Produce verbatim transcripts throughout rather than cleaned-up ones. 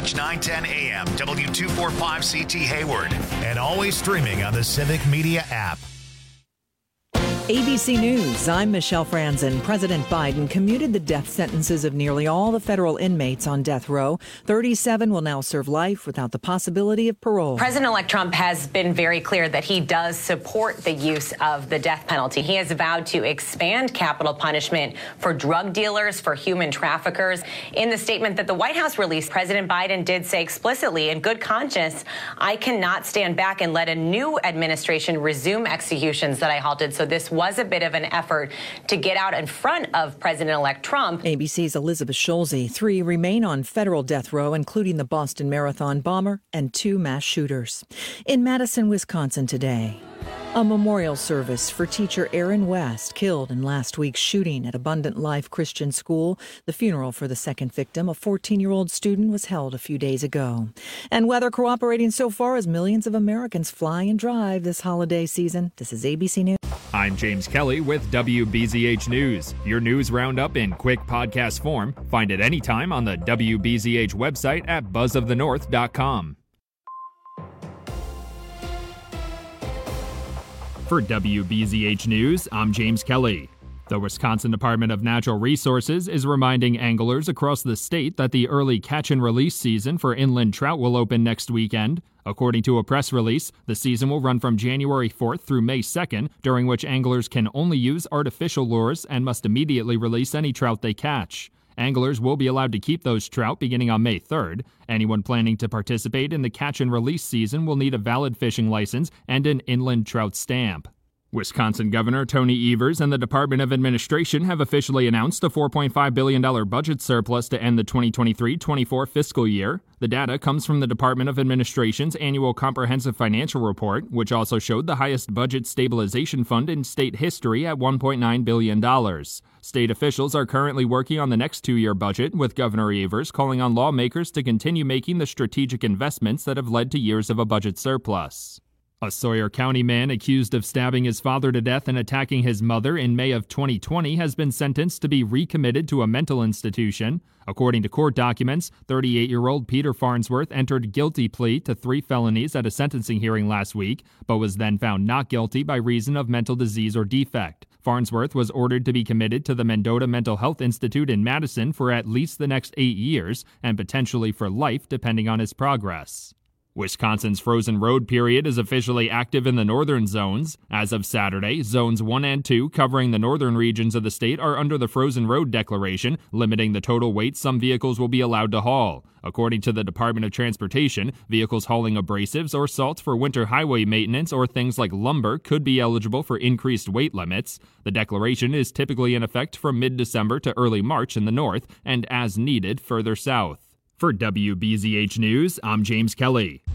H nine ten A M, W two forty-five C T Hayward, and always streaming on the Civic Media app. A B C News, I'm Michelle Franzen. President Biden commuted the death sentences of nearly all the federal inmates on death row. thirty-seven will now serve life without the possibility of parole. President-elect Trump has been very clear that he does support the use of the death penalty. He has vowed to expand capital punishment for drug dealers, for human traffickers. In the statement that the White House released, President Biden did say explicitly, in good conscience, I cannot stand back and let a new administration resume executions that I halted. So this was a bit of an effort to get out in front of President-elect Trump. A B C's Elizabeth Scholze. Three remain on federal death row, including the Boston Marathon bomber and two mass shooters. In Madison, Wisconsin today, a memorial service for teacher Aaron West, killed in last week's shooting at Abundant Life Christian School. The funeral for the second victim, a fourteen-year-old student, was held a few days ago. And weather cooperating so far as millions of Americans fly and drive this holiday season. This is A B C News. I'm James Kelly with W B Z H News. Your news roundup in quick podcast form. Find it anytime on the W B Z H website at buzz of the north dot com. For W B Z H News, I'm James Kelly. The Wisconsin Department of Natural Resources is reminding anglers across the state that the early catch and release season for inland trout will open next weekend. According to a press release, the season will run from January fourth through May second, during which anglers can only use artificial lures and must immediately release any trout they catch. Anglers will be allowed to keep those trout beginning on May third. Anyone planning to participate in the catch and release season will need a valid fishing license and an inland trout stamp. Wisconsin Governor Tony Evers and the Department of Administration have officially announced a four point five billion dollars budget surplus to end the twenty twenty-three twenty-four fiscal year. The data comes from the Department of Administration's annual comprehensive financial report, which also showed the highest budget stabilization fund in state history at one point nine billion dollars. State officials are currently working on the next two-year budget, with Governor Evers calling on lawmakers to continue making the strategic investments that have led to years of a budget surplus. A Sawyer County man accused of stabbing his father to death and attacking his mother in May of twenty twenty has been sentenced to be recommitted to a mental institution. According to court documents, thirty-eight-year-old Peter Farnsworth entered guilty plea to three felonies at a sentencing hearing last week, but was then found not guilty by reason of mental disease or defect. Farnsworth was ordered to be committed to the Mendota Mental Health Institute in Madison for at least the next eight years, and potentially for life depending on his progress. Wisconsin's frozen road period is officially active in the northern zones. As of Saturday, zones one and two, covering the northern regions of the state, are under the frozen road declaration, limiting the total weight some vehicles will be allowed to haul. According to the Department of Transportation, vehicles hauling abrasives or salt for winter highway maintenance or things like lumber could be eligible for increased weight limits. The declaration is typically in effect from mid-December to early March in the north and as needed further south. For W B Z H News, I'm James Kelly.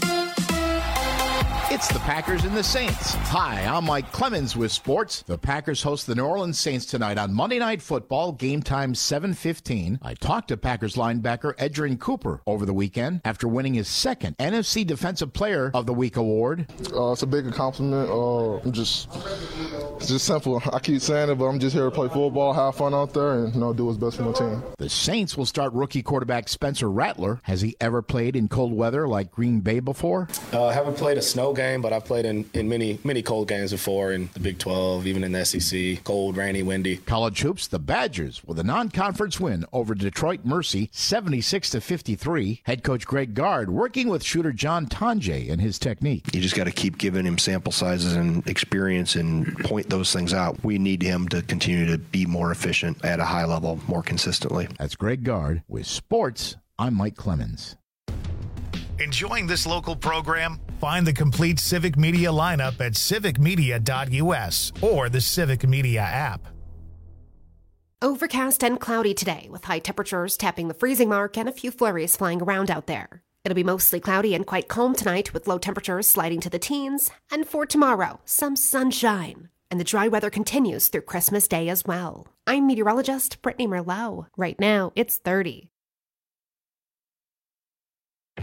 It's the Packers and the Saints. Hi, I'm Mike Clemens with sports. The Packers host the New Orleans Saints tonight on Monday Night Football, game time seven fifteen. I talked to Packers linebacker Edgerrin Cooper over the weekend after winning his second N F C Defensive Player of the Week award. Uh, it's a big compliment. Uh, I'm just, it's just simple. I keep saying it, but I'm just here to play football, have fun out there, and you know, do what's best for my team. The Saints will start rookie quarterback Spencer Rattler. Has he ever played in cold weather like Green Bay before? Uh, I haven't played a snow game, but I've played in, in many, many cold games before in the Big twelve, even in the S E C. Cold, rainy, windy. College hoops, the Badgers with a non-conference win over Detroit Mercy, seventy-six to fifty-three. Head coach Greg Gard working with shooter John Tonje and his technique. You just got to keep giving him sample sizes and experience and point those things out. We need him to continue to be more efficient at a high level more consistently. That's Greg Gard with sports. I'm Mike Clemens. Enjoying this local program? Find the complete Civic Media lineup at civic media dot u s or the Civic Media app. Overcast and cloudy today, with high temperatures tapping the freezing mark and a few flurries flying around out there. It'll be mostly cloudy and quite calm tonight, with low temperatures sliding to the teens. And for tomorrow, some sunshine. And the dry weather continues through Christmas Day as well. I'm meteorologist Brittany Merlot. Right now, it's thirty.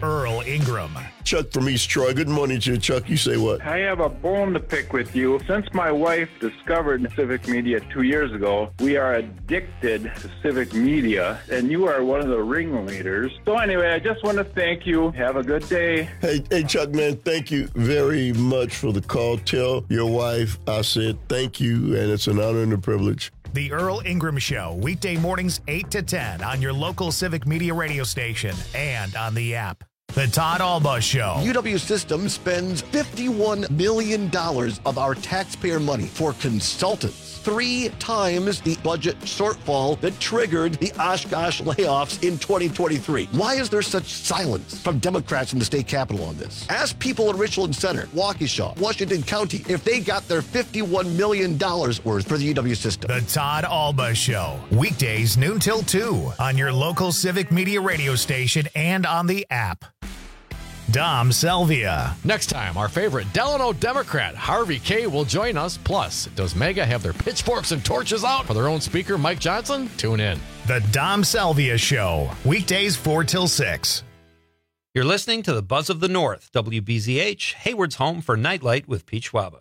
Earl Ingram. Chuck from East Troy. Good morning to you, Chuck. You say what? I have a bone to pick with you. Since my wife discovered Civic Media two years ago, we are addicted to Civic Media, and you are one of the ringleaders. So anyway, I just want to thank you. Have a good day. Hey, hey, Chuck, man, thank you very much for the call. Tell your wife I said thank you, and it's an honor and a privilege. The Earl Ingram Show, weekday mornings eight to ten on your local Civic Media radio station and on the app. The Todd Alba Show. U W Systems spends fifty-one million dollars of our taxpayer money for consultants, three times the budget shortfall that triggered the Oshkosh layoffs in twenty twenty-three. Why is there such silence from Democrats in the state capitol on this? Ask people in Richland Center, Waukesha, Washington County, if they got their fifty-one million dollars worth for the U W system. The Todd Alba Show, weekdays noon till two on your local Civic Media radio station and on the app. Dom Selvia. Next time, our favorite Delano Democrat, Harvey Kaye, will join us. Plus, does MAGA have their pitchforks and torches out for their own speaker, Mike Johnson? Tune in. The Dom Selvia Show, weekdays four till six. You're listening to the Buzz of the North, W B Z H, Hayward's home for Nightlight with Pete Schwaba.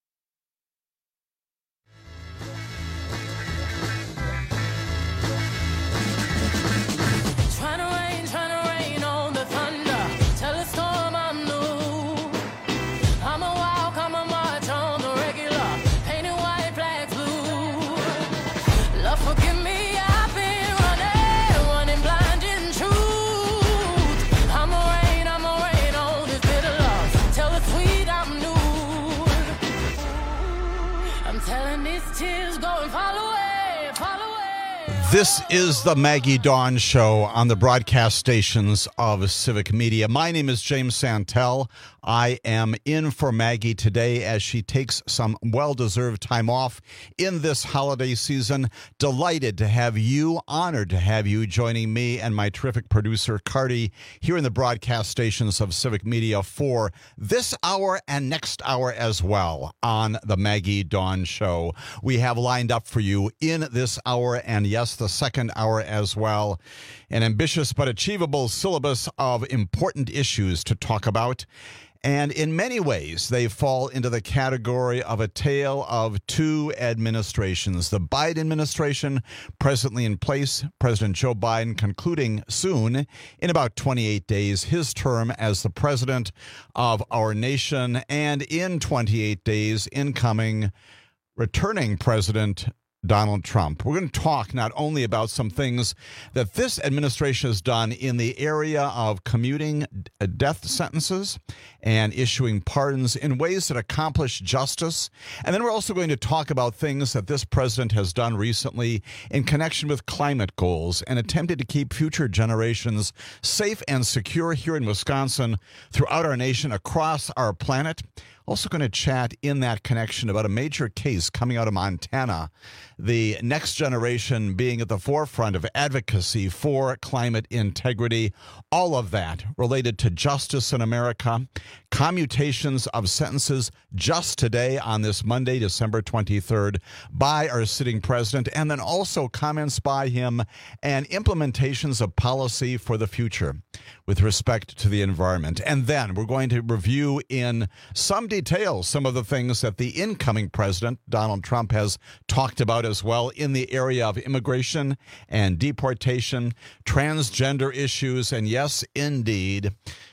This is the Maggie Dawn Show on the broadcast stations of Civic Media. My name is James Santel. I am in for Maggie today as she takes some well-deserved time off in this holiday season. Delighted to have you, honored to have you joining me and my terrific producer, Cardi, here in the broadcast stations of Civic Media for this hour and next hour as well on the Maggie Dawn Show. We have lined up for you in this hour and, yes, the second hour as well, an ambitious but achievable syllabus of important issues to talk about. And in many ways, they fall into the category of a tale of two administrations. The Biden administration, presently in place, President Joe Biden concluding soon, in about twenty-eight days, his term as the president of our nation. And in twenty-eight days, incoming, returning President Donald Trump. We're going to talk not only about some things that this administration has done in the area of commuting death sentences and issuing pardons in ways that accomplish justice. And then we're also going to talk about things that this president has done recently in connection with climate goals and attempted to keep future generations safe and secure here in Wisconsin, throughout our nation, across our planet. Also going to chat in that connection about a major case coming out of Montana, the next generation being at the forefront of advocacy for climate integrity. All of that related to justice in America, commutations of sentences just today on this Monday, December twenty-third, by our sitting president, and then also comments by him and implementations of policy for the future with respect to the environment. And then we're going to review in some detail some of the things that the incoming president, Donald Trump, has talked about as well in the area of immigration and deportation, transgender issues, and yes, indeed,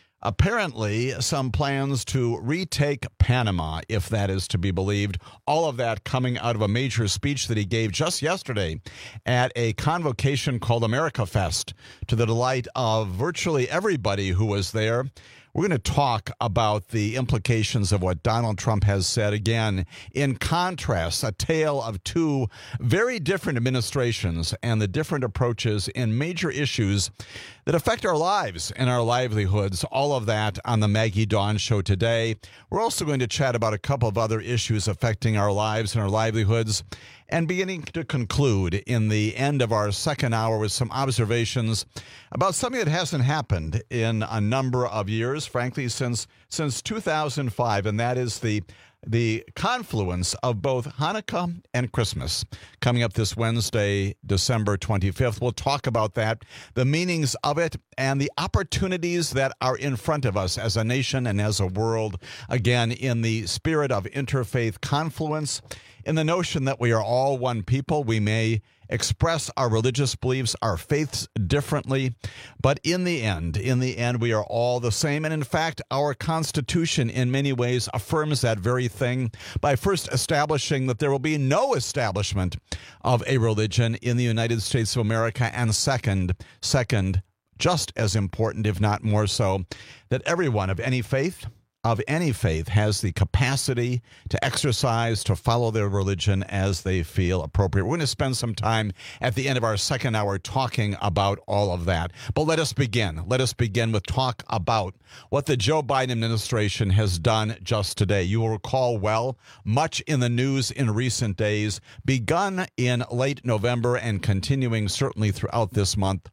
apparently some plans to retake Panama, if that is to be believed. All of that coming out of a major speech that he gave just yesterday at a convocation called America Fest, to the delight of virtually everybody who was there. We're going to talk about the implications of what Donald Trump has said. Again, in contrast, a tale of two very different administrations and the different approaches in major issues that affect our lives and our livelihoods. All of that on the Maggie Dawn Show today. We're also going to chat about a couple of other issues affecting our lives and our livelihoods, and beginning to conclude in the end of our second hour with some observations about something that hasn't happened in a number of years, frankly, since since two thousand five, and that is the the confluence of both Hanukkah and Christmas coming up this Wednesday, December twenty-fifth. We'll talk about that, the meanings of it, and the opportunities that are in front of us as a nation and as a world, again, in the spirit of interfaith confluence, in the notion that we are all one people. We may express our religious beliefs, our faiths differently, but in the end, in the end, we are all the same. And in fact, our Constitution in many ways affirms that very thing by first establishing that there will be no establishment of a religion in the United States of America, and second, second, just as important, if not more so, that everyone of any faith, of any faith has the capacity to exercise, to follow their religion as they feel appropriate. We're going to spend some time at the end of our second hour talking about all of that. But let us begin. Let us begin with talk about what the Joe Biden administration has done just today. You will recall well, much in the news in recent days, begun in late November and continuing certainly throughout this month,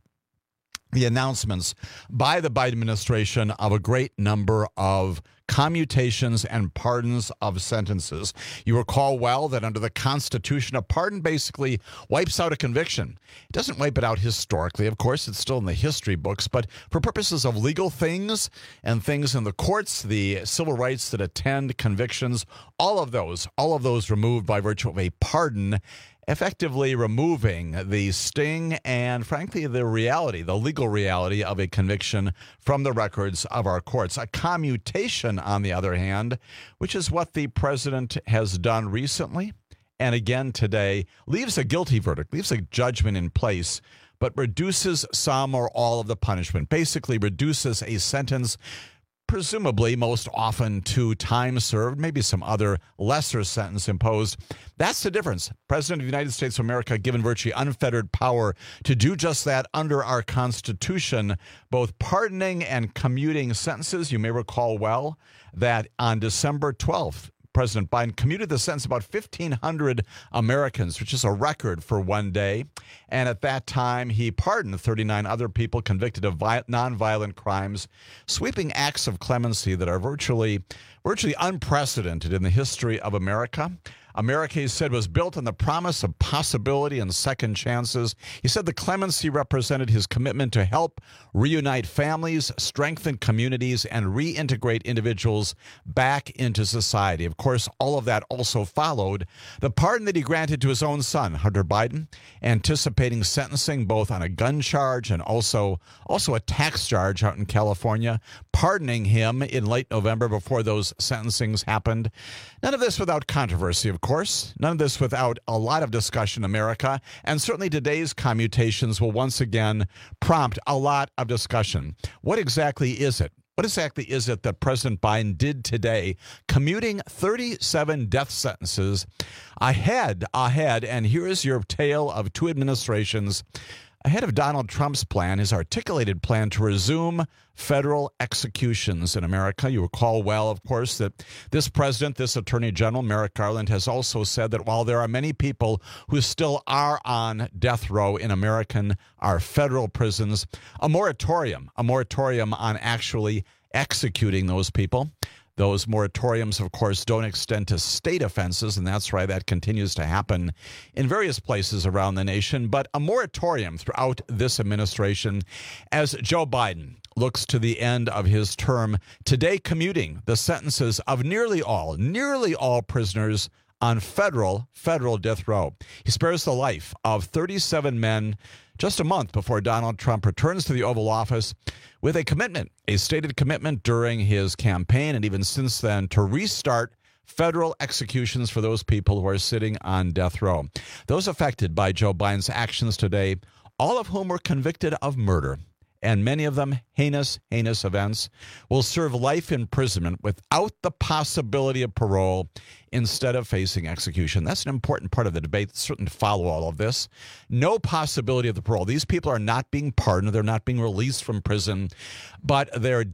the announcements by the Biden administration of a great number of commutations and pardons of sentences. You recall well that under the Constitution, a pardon basically wipes out a conviction. It doesn't wipe it out historically. Of course, it's still in the history books, but for purposes of legal things and things in the courts, the civil rights that attend convictions, all of those, all of those removed by virtue of a pardon, effectively removing the sting and, frankly, the reality, the legal reality of a conviction from the records of our courts. A commutation, on the other hand, which is what the president has done recently and again today, leaves a guilty verdict, leaves a judgment in place, but reduces some or all of the punishment, basically reduces a sentence, presumably most often to time served, maybe some other lesser sentence imposed. That's the difference. President of the United States of America, given virtually unfettered power to do just that under our Constitution, both pardoning and commuting sentences. You may recall well that on December twelfth, President Biden commuted the sentence of about fifteen hundred Americans, which is a record for one day. And at that time, he pardoned thirty-nine other people convicted of vi- nonviolent crimes, sweeping acts of clemency that are virtually, virtually unprecedented in the history of America. America, he said, was built on the promise of possibility and second chances. He said the clemency represented his commitment to help reunite families, strengthen communities, and reintegrate individuals back into society. Of course, all of that also followed the pardon that he granted to his own son, Hunter Biden, anticipating sentencing both on a gun charge and also, also a tax charge out in California, pardoning him in late November before those sentencings happened. None of this without controversy, of course. None of this without a lot of discussion in America. And certainly today's commutations will once again prompt a lot of discussion. What exactly is it? What exactly is it that President Biden did today, commuting thirty-seven death sentences ahead, ahead, and here is your tale of two administrations ahead of Donald Trump's plan, his articulated plan to resume federal executions in America. You recall well, of course, that this president, this Attorney General, Merrick Garland, has also said that while there are many people who still are on death row in American, our federal prisons, a moratorium, a moratorium on actually executing those people. Those moratoriums, of course, don't extend to state offenses, and that's why that continues to happen in various places around the nation. But a moratorium throughout this administration as Joe Biden looks to the end of his term, today commuting the sentences of nearly all, nearly all prisoners on federal, federal death row. He spares the life of thirty-seven men just a month before Donald Trump returns to the Oval Office with a commitment, a stated commitment during his campaign and even since then to restart federal executions for those people who are sitting on death row. Those affected by Joe Biden's actions today, all of whom were convicted of murder, and many of them heinous, heinous events, will serve life imprisonment without the possibility of parole instead of facing execution. That's an important part of the debate, certainly to follow all of this. No possibility of the parole. These people are not being pardoned. They're not being released from prison, but their death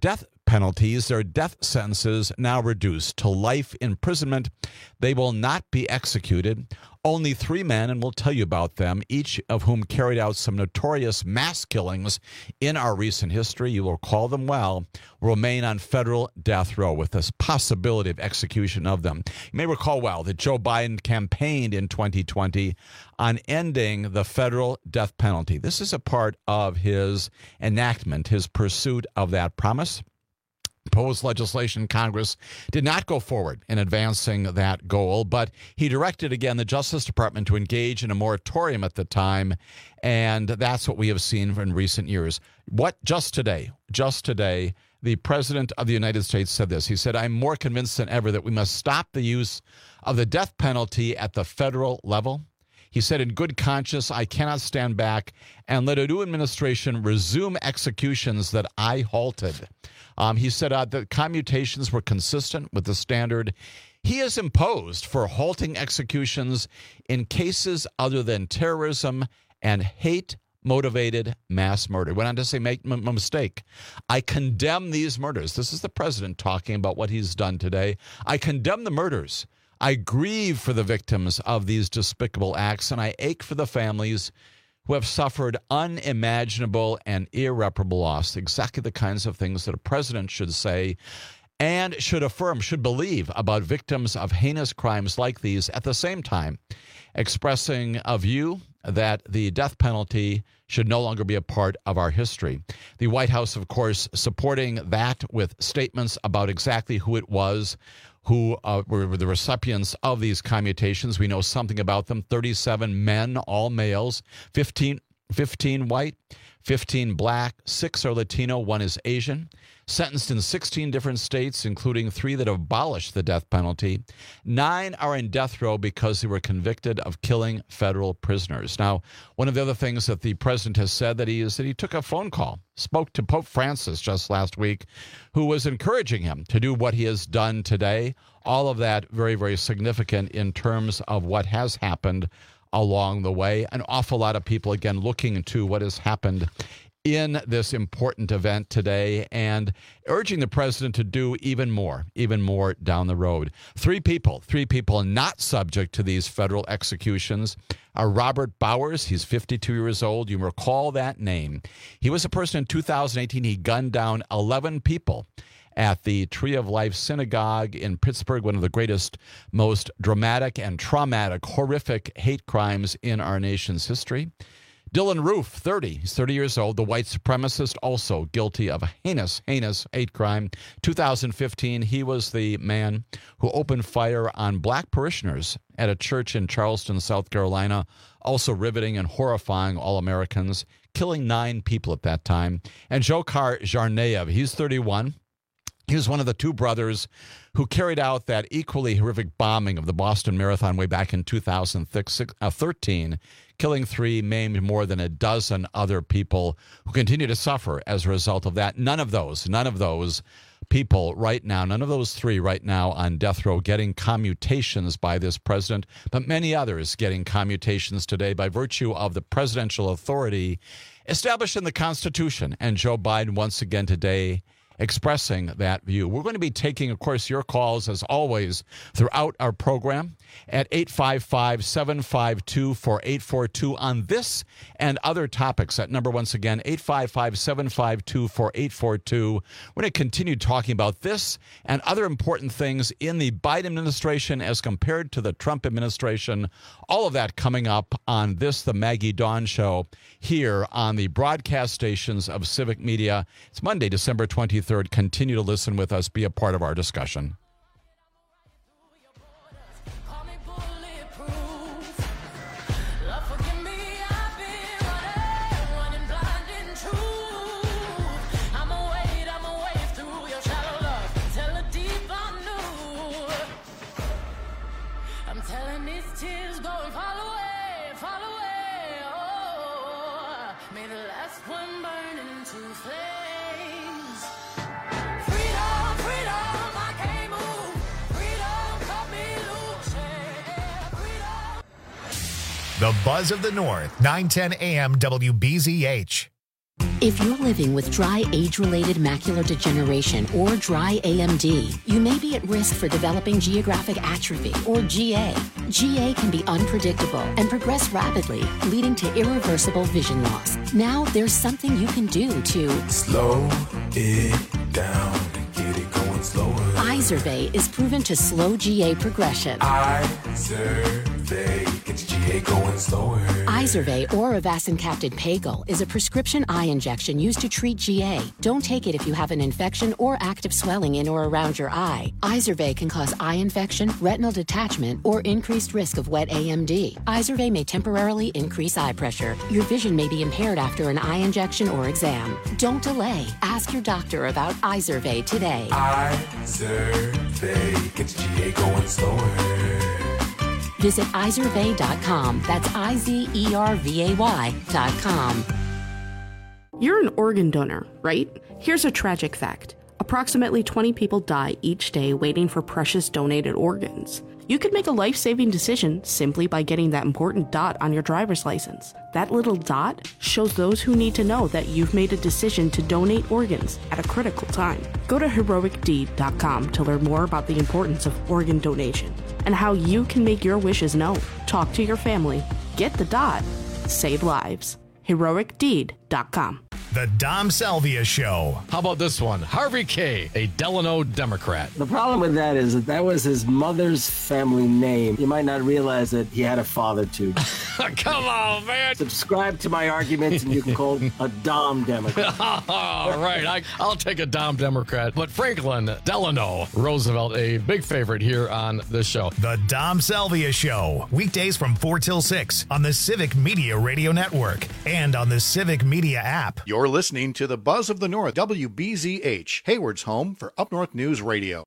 penalties, their death sentences now reduced to life imprisonment. They will not be executed. Only three men, and we'll tell you about them, each of whom carried out some notorious mass killings in our recent history, you will recall them well, will remain on federal death row with this possibility of execution of them. You may recall well that Joe Biden campaigned in twenty twenty on ending the federal death penalty. This is a part of his enactment, his pursuit of that promise. Proposed legislation in Congress did not go forward in advancing that goal, but he directed again the Justice Department to engage in a moratorium at the time, and that's what we have seen in recent years. What just today, just today, the President of the United States said this. He said, "I'm more convinced than ever that we must stop the use of the death penalty at the federal level." He said, "In good conscience, I cannot stand back and let a new administration resume executions that I halted." Um, he said uh, that commutations were consistent with the standard he has imposed for halting executions in cases other than terrorism and hate-motivated mass murder. Went on to say, make no mistake, I condemn these murders. This is the president talking about what he's done today. I condemn the murders. I grieve for the victims of these despicable acts, and I ache for the families who have suffered unimaginable and irreparable loss. Exactly the kinds of things that a president should say and should affirm, should believe about victims of heinous crimes like these, at the same time expressing a view that the death penalty should no longer be a part of our history. The White House, of course, supporting that with statements about exactly who it was who uh, were the recipients of these commutations. We know something about them. thirty-seven men, all males, fifteen, fifteen white, fifteen black, six are Latino, one is Asian, sentenced in sixteen different states, including three that have abolished the death penalty. Nine are in death row because they were convicted of killing federal prisoners. Now, one of the other things that the president has said that he is that he took a phone call, spoke to Pope Francis just last week, who was encouraging him to do what he has done today. All of that very, very significant in terms of what has happened along the way. An awful lot of people, again, looking into what has happened in this important event today and urging the president to do even more, even more down the road. Three people, three people not subject to these federal executions are Robert Bowers. He's fifty-two years old. You recall that name. He was a person in two thousand eighteen. He gunned down eleven people at the Tree of Life Synagogue in Pittsburgh, one of the greatest, most dramatic and traumatic, horrific hate crimes in our nation's history. Dylan Roof, thirty. He's thirty years old, the white supremacist, also guilty of a heinous, heinous hate crime. two thousand fifteen, he was the man who opened fire on black parishioners at a church in Charleston, South Carolina, also riveting and horrifying all Americans, killing nine people at that time. And Dzhokhar Tsarnaev, he's thirty-one. He was one of the two brothers who carried out that equally horrific bombing of the Boston Marathon way back in two thousand thirteen, killing three, maimed more than a dozen other people who continue to suffer as a result of that. None of those, none of those people right now, none of those three right now on death row getting commutations by this president, but many others getting commutations today by virtue of the presidential authority established in the Constitution. And Joe Biden once again today expressing that view. We're going to be taking, of course, your calls, as always, throughout our program at eight five five, seven five two, four eight four two on this and other topics. That number, once again, eight five five, seven five two, four eight four two. We're going to continue talking about this and other important things in the Biden administration as compared to the Trump administration. All of that coming up on this, the Maggie Dawn Show, here on the broadcast stations of Civic Media. It's Monday, December twenty-third. Continue to listen with us. Be a part of our discussion. The Buzz of the North, nine ten A M W B Z H. If you're living with dry age-related macular degeneration or dry A M D, you may be at risk for developing geographic atrophy or G A. G A can be unpredictable and progress rapidly, leading to irreversible vision loss. Now there's something you can do to slow it down and get it going slower. Izervay is proven to slow G A progression. Izervay gets G A going slower. Izervay or avacincaptad pegol is a prescription eye injection used to treat G A. Don't take it if you have an infection or active swelling in or around your eye. Izervay can cause eye infection, retinal detachment, or increased risk of wet A M D. Izervay may temporarily increase eye pressure. Your vision may be impaired after an eye injection or exam. Don't delay. Ask your doctor about Izervay today. Izervay gets G A going slower. Visit Izervay dot com. That's I Z E R V A Y dot com. You're an organ donor, right? Here's a tragic fact. Approximately twenty people die each day waiting for precious donated organs. You could make a life-saving decision simply by getting that important dot on your driver's license. That little dot shows those who need to know that you've made a decision to donate organs at a critical time. Go to heroic deed dot com to learn more about the importance of organ donation and how you can make your wishes known. Talk to your family. Get the dot. Save lives. heroic deed dot com. The Dom Salvia Show. How about this one? Harvey Kaye, a Delano Democrat. The problem with that is that that was his mother's family name. You might not realize that he had a father too. Come on, man. Subscribe to my arguments and you can call a Dom Democrat. All right, I, I'll take a Dom Democrat. But Franklin Delano Roosevelt, a big favorite here on this show. The Dom Salvia Show. Weekdays from four till six on the Civic Media Radio Network and on the Civic Media app. You're listening to the Buzz of the North, W B Z H, Hayward's home for Up North News Radio.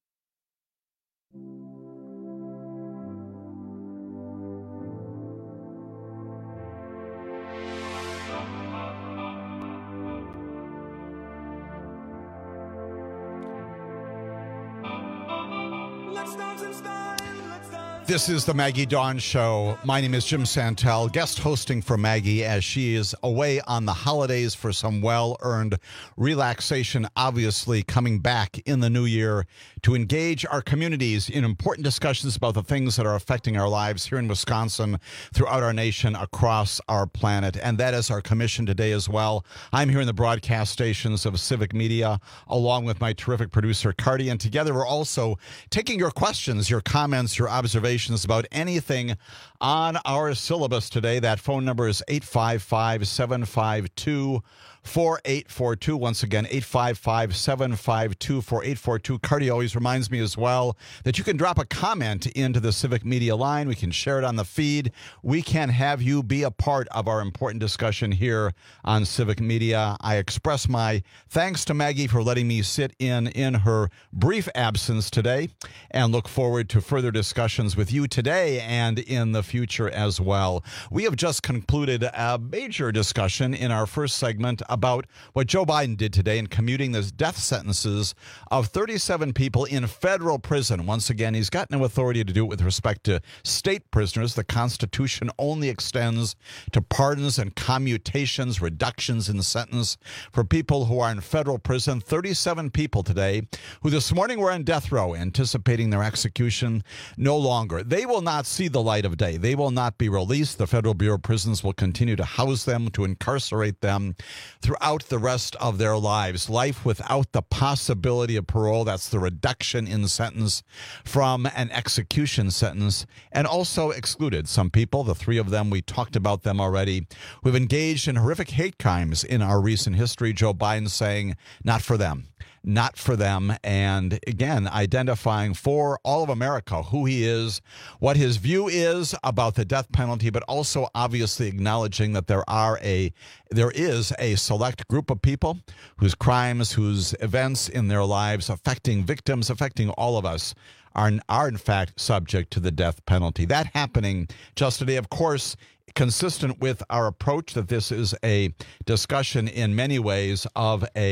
This is the Maggie Dawn Show. My name is Jim Santel, guest hosting for Maggie as she is away on the holidays for some well-earned relaxation, obviously coming back in the new year to engage our communities in important discussions about the things that are affecting our lives here in Wisconsin, throughout our nation, across our planet. And that is our commission today as well. I'm here in the broadcast stations of Civic Media, along with my terrific producer, Cardi, and together we're also taking your questions, your comments, your observations about anything on our syllabus today. That phone number is eight five five, seven five two, four eight four two. Once again, eight five five, seven five two, four eight four two. Cardi always reminds me as well that you can drop a comment into the Civic Media line. We can share it on the feed. We can have you be a part of our important discussion here on Civic Media. I express my thanks to Maggie for letting me sit in in her brief absence today and look forward to further discussions with you today and in the future as well. We have just concluded a major discussion in our first segment about what Joe Biden did today in commuting the death sentences of thirty-seven people in federal prison. Once again, he's got no authority to do it with respect to state prisoners. The Constitution only extends to pardons and commutations, reductions in the sentence for people who are in federal prison. thirty-seven people today who this morning were on death row anticipating their execution no longer. They will not see the light of day. They will not be released. The Federal Bureau of Prisons will continue to house them, to incarcerate them throughout the rest of their lives. Life without the possibility of parole. That's the reduction in sentence from an execution sentence. And also excluded some people, the three of them, we talked about them already, who have engaged in horrific hate crimes in our recent history. Joe Biden saying, not for them. Not for them. And again, identifying for all of America who he is, what his view is about the death penalty, but also obviously acknowledging that there are a there is a select group of people whose crimes, whose events in their lives affecting victims, affecting all of us, are, are in fact subject to the death penalty. That happening just today, of course, consistent with our approach that this is a discussion in many ways of a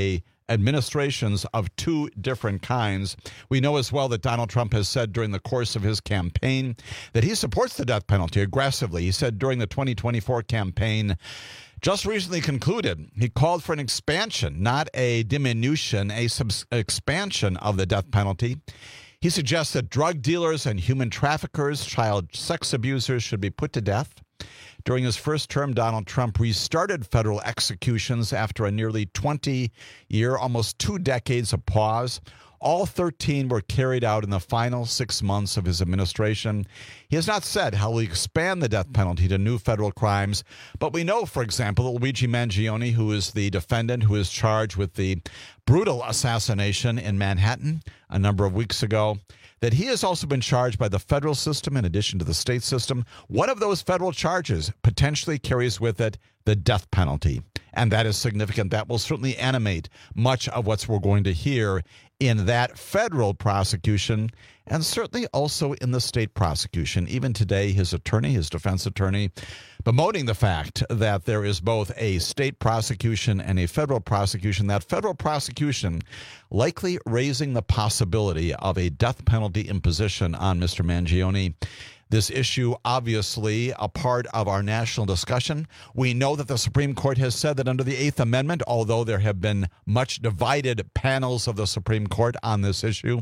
administrations of two different kinds. We know as well that Donald Trump has said during the course of his campaign that he supports the death penalty aggressively. He said during the twenty twenty-four campaign, just recently concluded, he called for an expansion, not a diminution, a subs- expansion of the death penalty. He suggests that drug dealers and human traffickers, child sex abusers should be put to death. During his first term, Donald Trump restarted federal executions after a nearly twenty-year, almost two decades of pause. All thirteen were carried out in the final six months of his administration. He has not said how he'll expand the death penalty to new federal crimes, but we know, for example, that Luigi Mangione, who is the defendant who is charged with the brutal assassination in Manhattan a number of weeks ago, that he has also been charged by the federal system in addition to the state system. One of those federal charges potentially carries with it the death penalty, and that is significant. That will certainly animate much of what we're going to hear in that federal prosecution, and certainly also in the state prosecution. Even today, his attorney, his defense attorney, bemoaning the fact that there is both a state prosecution and a federal prosecution, that federal prosecution likely raising the possibility of a death penalty imposition on Mister Mangione. This issue, obviously, a part of our national discussion. We know that the Supreme Court has said that under the Eighth Amendment, although there have been much divided panels of the Supreme Court on this issue,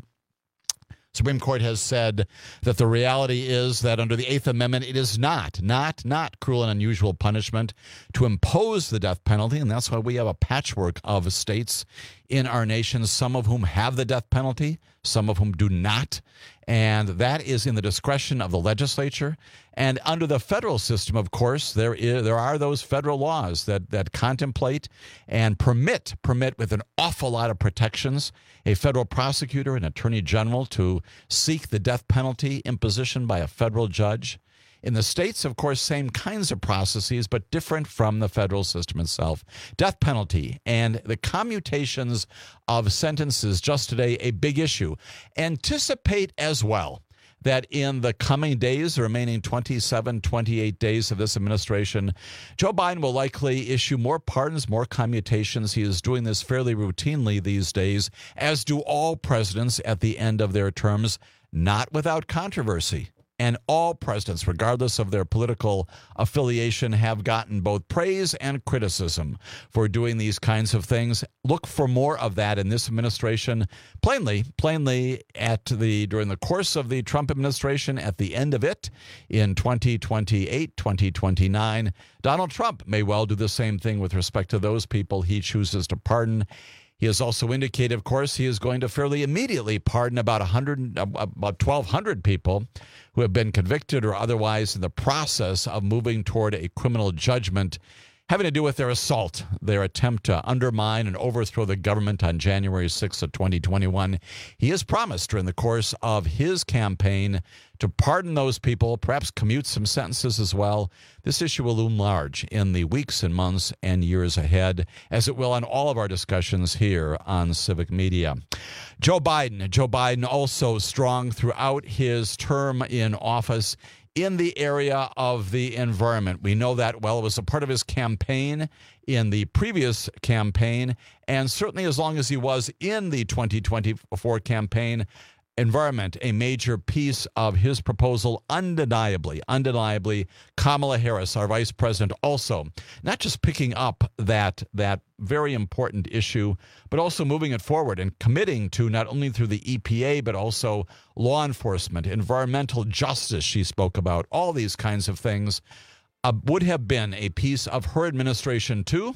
Supreme Court has said that the reality is that under the Eighth Amendment, it is not, not, not cruel and unusual punishment to impose the death penalty, and that's why we have a patchwork of states in our nation, some of whom have the death penalty, some of whom do not, and that is in the discretion of the legislature. And under the federal system, of course, there is there are those federal laws that that contemplate and permit permit with an awful lot of protections a federal prosecutor and attorney general to seek the death penalty imposition by a federal judge. In the states, of course, same kinds of processes, but different from the federal system itself. Death penalty and the commutations of sentences just today, a big issue. Anticipate as well that in the coming days, the remaining twenty-seven, twenty-eight days of this administration, Joe Biden will likely issue more pardons, more commutations. He is doing this fairly routinely these days, as do all presidents at the end of their terms, not without controversy. And all presidents, regardless of their political affiliation, have gotten both praise and criticism for doing these kinds of things. Look for more of that in this administration. Plainly, plainly, at the during the course of the Trump administration, at the end of it, in twenty twenty-eight, twenty twenty-nine, Donald Trump may well do the same thing with respect to those people he chooses to pardon. He has also indicated, of course, he is going to fairly immediately pardon about one hundred, about twelve hundred people who have been convicted or otherwise in the process of moving toward a criminal judgment having to do with their assault, their attempt to undermine and overthrow the government on January sixth of twenty twenty-one. He has promised during the course of his campaign to pardon those people, perhaps commute some sentences as well. This issue will loom large in the weeks and months and years ahead, as it will on all of our discussions here on Civic Media. Joe Biden, Joe Biden also strong throughout his term in office in the area of the environment. We know that well. It was a part of his campaign in the previous campaign, and certainly as long as he was in the twenty twenty-four campaign, environment, a major piece of his proposal, undeniably, undeniably, Kamala Harris, our vice president, also not just picking up that that very important issue, but also moving it forward and committing to not only through the E P A, but also law enforcement, environmental justice she spoke about, all these kinds of things uh, would have been a piece of her administration too.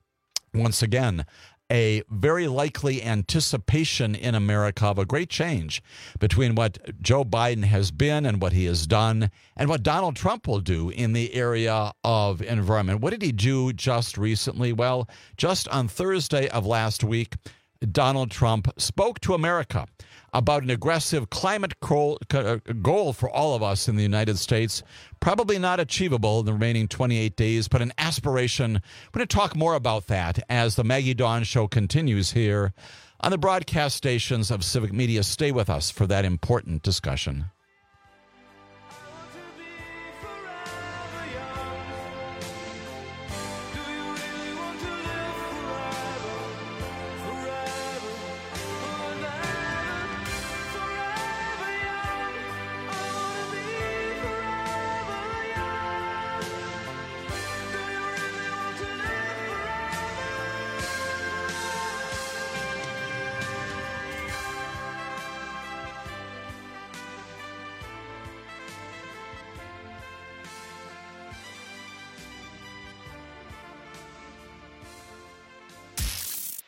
Once again, a very likely anticipation in America of a great change between what Joe Biden has been and what he has done and what Donald Trump will do in the area of environment. What did he do just recently? Well, just on Thursday of last week, Donald Trump spoke to America about an aggressive climate goal for all of us in the United States. Probably not achievable in the remaining twenty-eight days, but an aspiration. We're going to talk more about that as the Maggie Dawn Show continues here on the broadcast stations of Civic Media. Stay with us for that important discussion. Forever,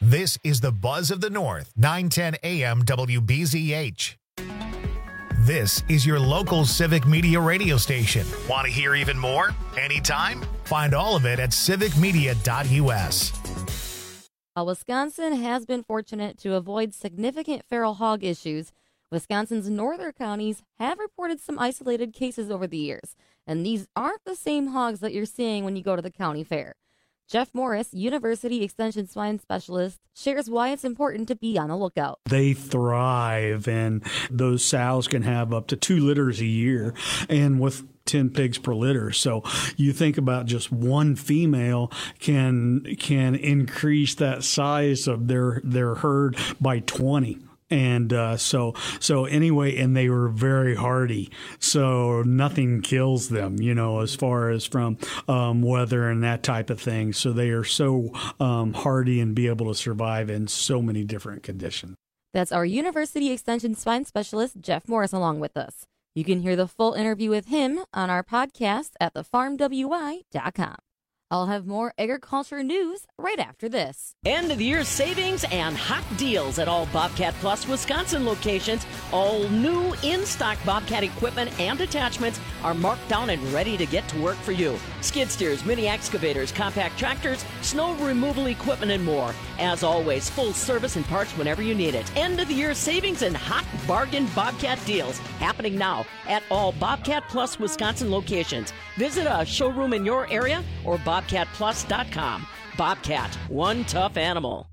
This is the Buzz of the North, nine ten A M W B Z H. This is your local civic media radio station. Want to hear even more? Anytime? Find all of it at civic media dot U S. While Wisconsin has been fortunate to avoid significant feral hog issues, Wisconsin's northern counties have reported some isolated cases over the years, and these aren't the same hogs that you're seeing when you go to the county fair. Jeff Morris, University Extension swine specialist, shares why it's important to be on the lookout. They thrive, and those sows can have up to two litters a year, and with ten pigs per litter. So you think about just one female can can increase that size of their their herd by twenty. And uh, so, so anyway, and they were very hardy, so nothing kills them, you know, as far as from um, weather and that type of thing. So they are so um, hardy and be able to survive in so many different conditions. That's our University Extension swine specialist, Jeff Morris, along with us. You can hear the full interview with him on our podcast at the farm w i dot com. I'll have more agriculture news right after this. End of the year savings and hot deals at all Bobcat Plus Wisconsin locations. All new in-stock Bobcat equipment and attachments are marked down and ready to get to work for you. Skid steers, mini excavators, compact tractors, snow removal equipment, and more. As always, full service and parts whenever you need it. End of the year savings and hot bargain Bobcat deals happening now at all Bobcat Plus Wisconsin locations. Visit a showroom in your area or bobcat plus dot com. Bobcat, one tough animal.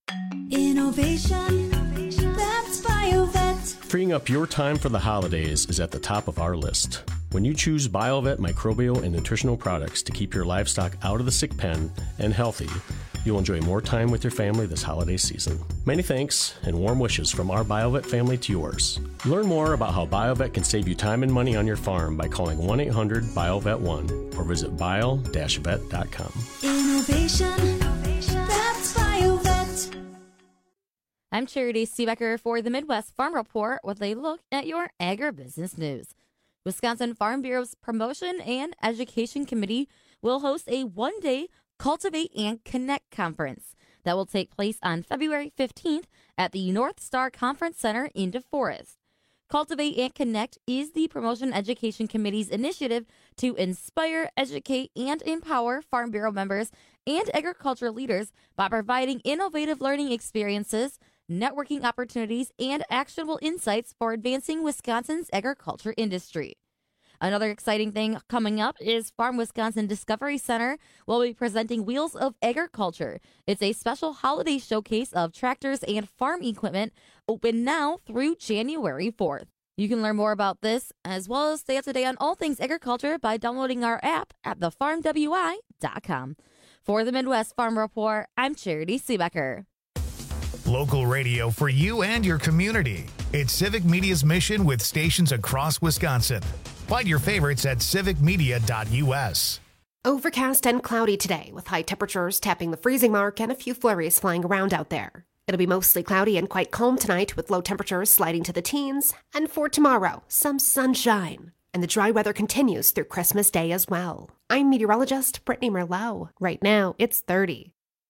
Innovation, that's BioVet. Freeing up your time for the holidays is at the top of our list. When you choose BioVet microbial and nutritional products to keep your livestock out of the sick pen and healthy, you'll enjoy more time with your family this holiday season. Many thanks and warm wishes from our BioVet family to yours. Learn more about how BioVet can save you time and money on your farm by calling one eight hundred biovet one or visit bio dash vet dot com. Innovation, that's BioVet. I'm Charity Seebecker for the Midwest Farm Report with a look at your agribusiness news. Wisconsin Farm Bureau's Promotion and Education Committee will host a one-day Cultivate and Connect conference that will take place on February fifteenth at the North Star Conference Center in DeForest. Cultivate and Connect is the Promotion Education Committee's initiative to inspire, educate, and empower Farm Bureau members and agriculture leaders by providing innovative learning experiences, networking opportunities, and actionable insights for advancing Wisconsin's agriculture industry. Another exciting thing coming up is Farm Wisconsin Discovery Center will be presenting Wheels of Agriculture. It's a special holiday showcase of tractors and farm equipment open now through January fourth. You can learn more about this as well as stay up to date on all things agriculture by downloading our app at the farm w i dot com. For the Midwest Farm Report, I'm Charity Seebecker. Local radio for you and your community. It's Civic Media's mission with stations across Wisconsin. Find your favorites at civic media dot U S. Overcast and cloudy today with high temperatures tapping the freezing mark and a few flurries flying around out there. It'll be mostly cloudy and quite calm tonight with low temperatures sliding to the teens. And for tomorrow, some sunshine. And the dry weather continues through Christmas Day as well. I'm meteorologist Brittany Merlot. Right now, it's thirty.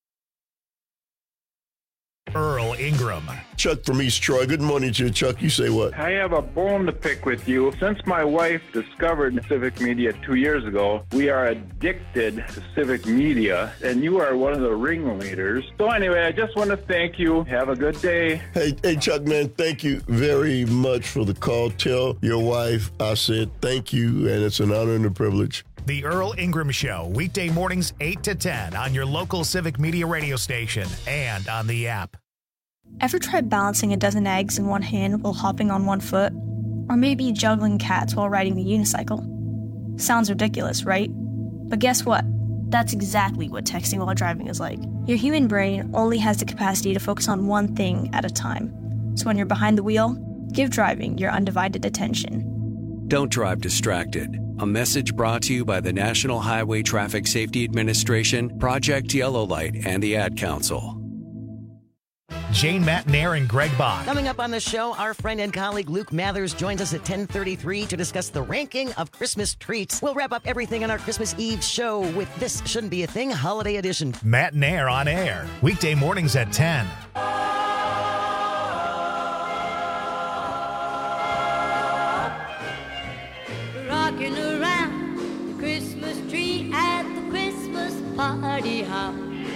Earl Ingram. Chuck from East Troy. Good morning to you, Chuck. You say what? I have a bone to pick with you. Since my wife discovered Civic Media two years ago, we are addicted to Civic Media, and you are one of the ringleaders. So anyway, I just want to thank you. Have a good day. Hey, hey, Chuck, man, thank you very much for the call. Tell your wife I said thank you, and it's an honor and a privilege. The Earl Ingram Show, weekday mornings eight to ten on your local Civic Media radio station and on the app. Ever tried balancing a dozen eggs in one hand while hopping on one foot? Or maybe juggling cats while riding the unicycle? Sounds ridiculous, right? But guess what? That's exactly what texting while driving is like. Your human brain only has the capacity to focus on one thing at a time. So when you're behind the wheel, give driving your undivided attention. Don't drive distracted. A message brought to you by the National Highway Traffic Safety Administration, Project Yellow Light, and the Ad Council. Jane Matnair and Greg Bond. Coming up on the show, our friend and colleague Luke Mathers joins us at ten thirty-three to discuss the ranking of Christmas treats. We'll wrap up everything on our Christmas Eve show with This Shouldn't Be a Thing Holiday Edition. Matnair on air, weekday mornings at ten. Rocking around the Christmas tree at the Christmas party hop.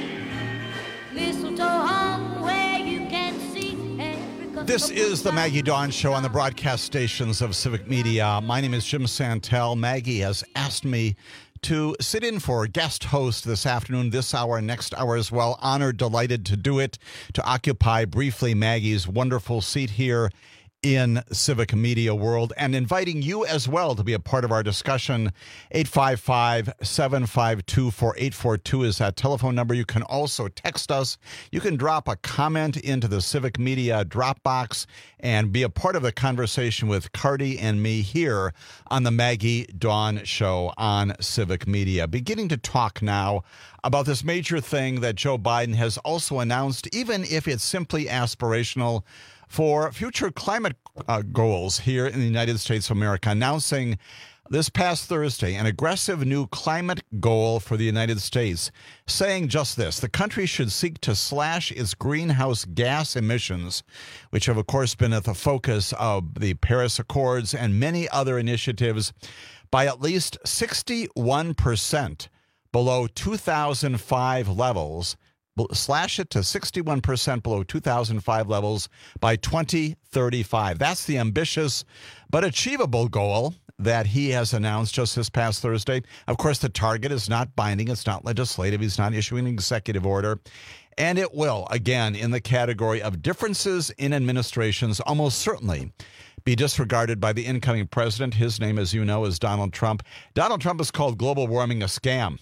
Mistletoe hung where you can see every. This is the Maggie Dawn Show on the broadcast stations of Civic Media. My name is Jim Santel. Maggie has asked me to sit in for a guest host this afternoon, this hour, next hour as well. Honored, delighted to do it, to occupy briefly Maggie's wonderful seat here in Civic Media World, and inviting you as well to be a part of our discussion. Eight five five, seven five two, four eight four two is that telephone number. You can also text us. You can drop a comment into the Civic Media Dropbox and be a part of the conversation with Cardi and me here on the Maggie Dawn Show on Civic Media. Beginning to talk now about this major thing that Joe Biden has also announced, even if it's simply aspirational, for future climate uh, goals here in the United States of America, announcing this past Thursday an aggressive new climate goal for the United States, saying just this: the country should seek to slash its greenhouse gas emissions, which have, of course, been at the focus of the Paris Accords and many other initiatives, by at least sixty-one percent below two thousand five levels. Slash it to sixty-one percent below two thousand five levels by twenty thirty-five. That's the ambitious but achievable goal that he has announced just this past Thursday. Of course, the target is not binding. It's not legislative. He's not issuing an executive order. And it will, again, in the category of differences in administrations, almost certainly be disregarded by the incoming president. His name, as you know, is Donald Trump. Donald Trump has called global warming a scam.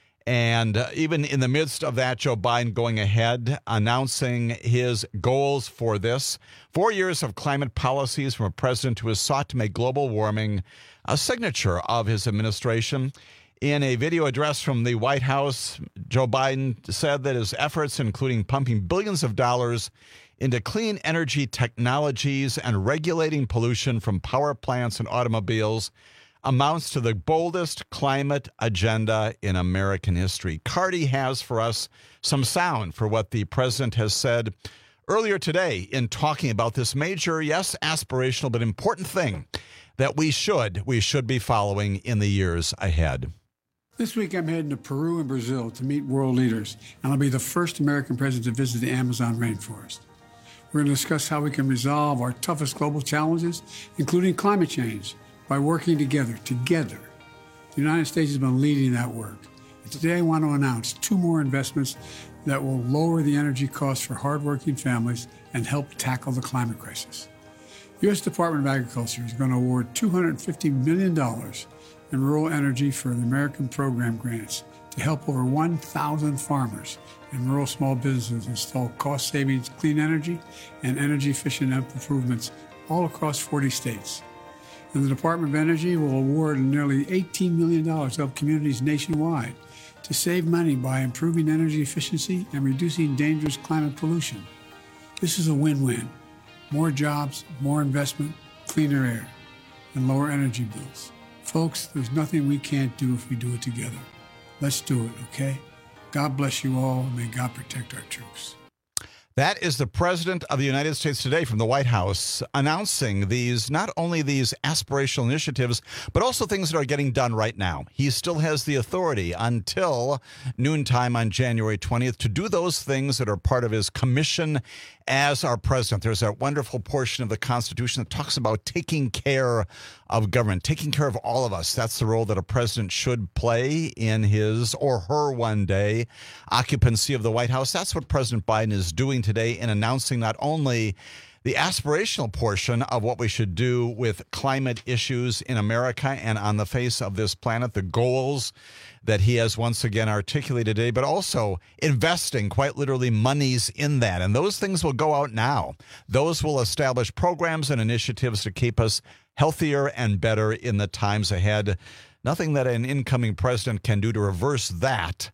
And uh, even in the midst of that, Joe Biden going ahead, announcing his goals for this. Four years of climate policies from a president who has sought to make global warming a signature of his administration. In a video address from the White House, Joe Biden said that his efforts, including pumping billions of dollars into clean energy technologies and regulating pollution from power plants and automobiles, amounts to the boldest climate agenda in American history. Cardi has for us some sound for what the president has said earlier today in talking about this major, yes, aspirational, but important thing that we should, we should be following in the years ahead. This week I'm heading to Peru and Brazil to meet world leaders, and I'll be the first American president to visit the Amazon rainforest. We're going to discuss how we can resolve our toughest global challenges, including climate change, by working together, together. The United States has been leading that work. And today I want to announce two more investments that will lower the energy costs for hardworking families and help tackle the climate crisis. The U S Department of Agriculture is going to award two hundred fifty million dollars in rural energy for the American Program grants to help over one thousand farmers and rural small businesses install cost savings, clean energy, and energy efficient improvements all across forty states. And the Department of Energy will award nearly eighteen million dollars to help communities nationwide to save money by improving energy efficiency and reducing dangerous climate pollution. This is a win-win. More jobs, more investment, cleaner air, and lower energy bills. Folks, there's nothing we can't do if we do it together. Let's do it, okay? God bless you all, and may God protect our troops. That is the President of the United States today from the White House announcing these, not only these aspirational initiatives, but also things that are getting done right now. He still has the authority until noontime on January twentieth to do those things that are part of his commission as our president. There's a wonderful portion of the Constitution that talks about taking care of government, taking care of all of us. That's the role that a president should play in his or her one day occupancy of the White House. That's what President Biden is doing today in announcing not only the aspirational portion of what we should do with climate issues in America and on the face of this planet, the goals that he has once again articulated today, but also investing quite literally monies in that. And those things will go out now. Those will establish programs and initiatives to keep us healthier and better in the times ahead. Nothing that an incoming president can do to reverse that.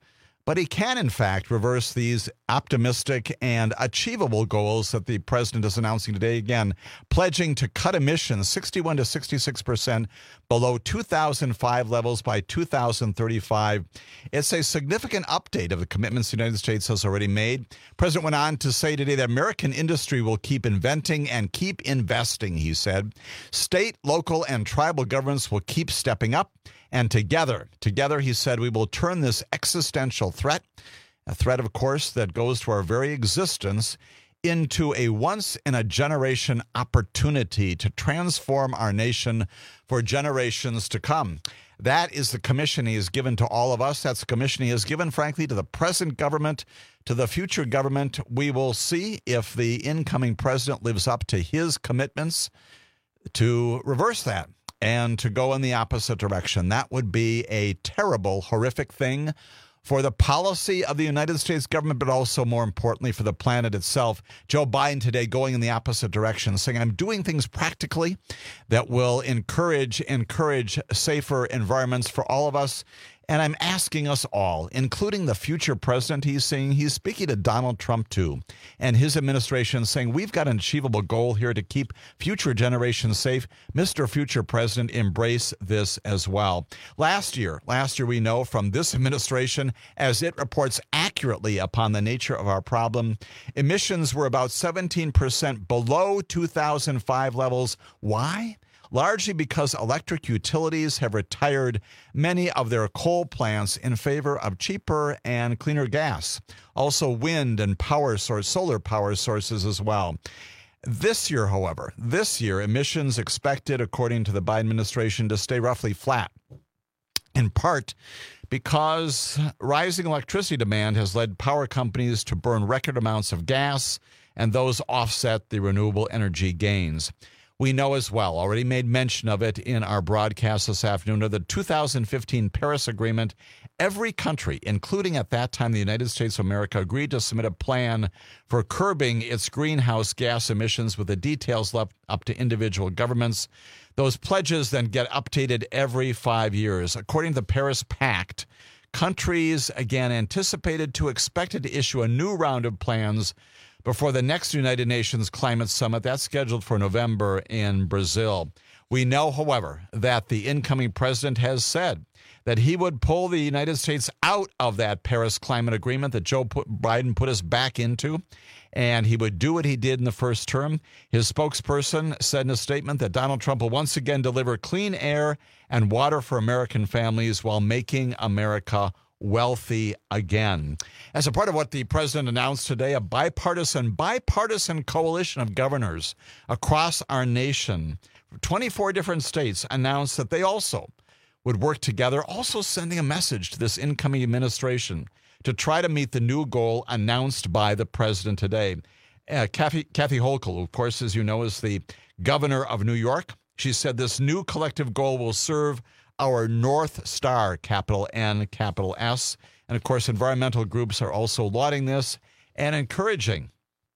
But he can, in fact, reverse these optimistic and achievable goals that the president is announcing today. Again, pledging to cut emissions sixty-one to sixty-six percent below two thousand five levels by two thousand thirty-five. It's a significant update of the commitments the United States has already made. The president went on to say today that American industry will keep inventing and keep investing, he said. State, local, and tribal governments will keep stepping up. And together, together, he said, we will turn this existential threat, a threat, of course, that goes to our very existence, into a once-in-a-generation opportunity to transform our nation for generations to come. That is the commission he has given to all of us. That's the commission he has given, frankly, to the present government, to the future government. We will see if the incoming president lives up to his commitments to reverse that and to go in the opposite direction. That would be a terrible, horrific thing for the policy of the United States government, but also, more importantly, for the planet itself. Joe Biden today going in the opposite direction, saying, I'm doing things practically that will encourage, encourage safer environments for all of us. And I'm asking us all, including the future president, he's saying, he's speaking to Donald Trump, too, and his administration, saying, we've got an achievable goal here to keep future generations safe. Mister Future President, embrace this as well. Last year, last year, we know from this administration, as it reports accurately upon the nature of our problem, emissions were about seventeen percent below two thousand five levels. Why? Largely because electric utilities have retired many of their coal plants in favor of cheaper and cleaner gas. Also wind and power source, solar power sources as well. This year, however, this year, emissions expected, according to the Biden administration, to stay roughly flat, in part because rising electricity demand has led power companies to burn record amounts of gas, and those offset the renewable energy gains. We know as well, already made mention of it in our broadcast this afternoon, of the two thousand fifteen Paris Agreement. Every country, including at that time the United States of America, agreed to submit a plan for curbing its greenhouse gas emissions, with the details left up to individual governments. Those pledges then get updated every five years. According to the Paris Pact, countries, again, anticipated to expected to issue a new round of plans before the next United Nations Climate Summit. That's scheduled for November in Brazil. We know, however, that the incoming president has said that he would pull the United States out of that Paris Climate Agreement that Joe Biden put us back into, and he would do what he did in the first term. His spokesperson said in a statement that Donald Trump will once again deliver clean air and water for American families while making America wealthy again. As a part of what the president announced today, a bipartisan, bipartisan coalition of governors across our nation, twenty-four different states, announced that they also would work together, also sending a message to this incoming administration to try to meet the new goal announced by the president today. Uh, Kathy, Kathy Hochul, of course, as you know, is the governor of New York. She said this new collective goal will serve our North Star, capital N, capital S. And, of course, environmental groups are also lauding this and encouraging